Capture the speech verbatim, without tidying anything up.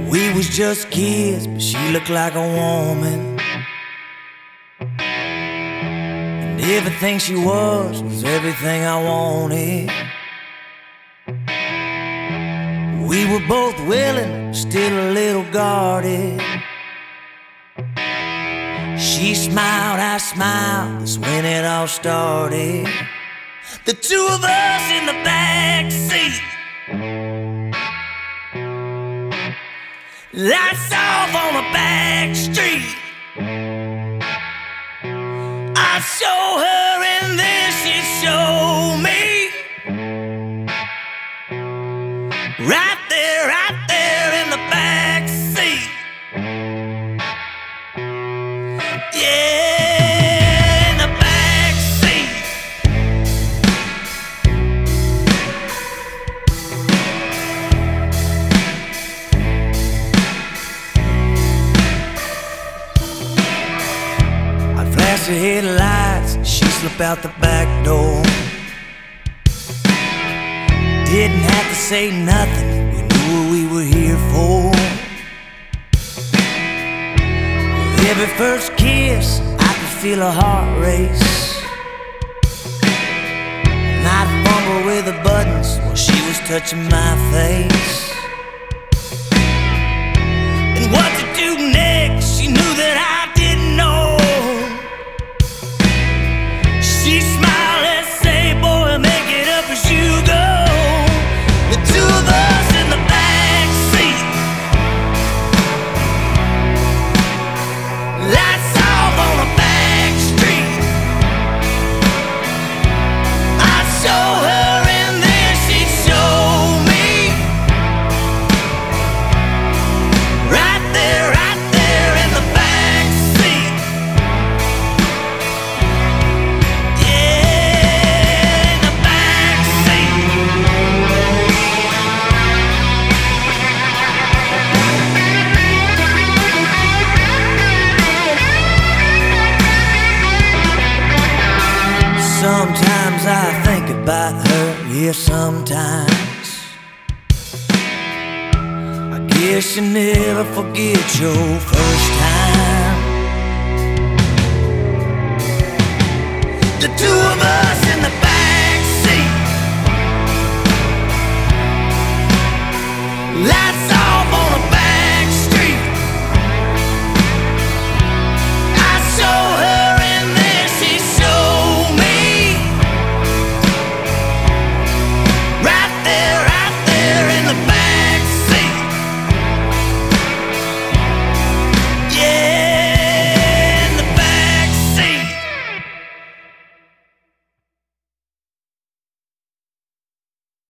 We was just kids, but she looked like a woman, and everything she was was everything I wanted. We were both willing, still a little guarded. She smiled, I smiled, that's when it all started. The two of us in the back seat, lights off on the back street. I'd show her and then she'd show me. Right there, right there in the back seat. Yeah, in the back seat. I'd flash the headlights, she'd slip out the back door. Didn't have to say nothing, we knew what we were here for. With every first kiss, I could feel a heart race, and I'd fumble with the buttons while she was touching my face. And what to do next, she knew that I didn't know. She smiled and said, boy, make it up as you go. Two of us in the back seat, lights off on the back street. I'd show her and then she'd show me. Right there, right there in the back seat. Yeah, in the back seat. Sometimes I think about her, yeah, sometimes. I guess you never forget your first time. The two of us in the